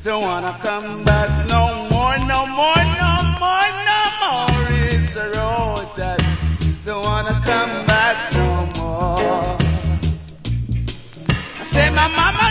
Don't wanna come back no more, no more, no more, no more. It's a road that don't wanna come back no more. I say my mama